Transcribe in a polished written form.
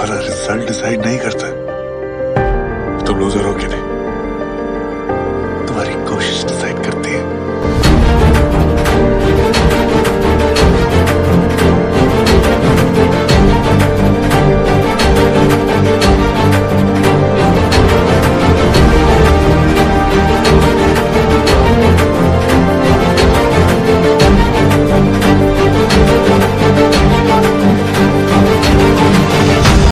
तुम्हारा result decide नहीं करता तुम लूजर हो कि नहीं, तुम्हारी कोशिश डिसाइड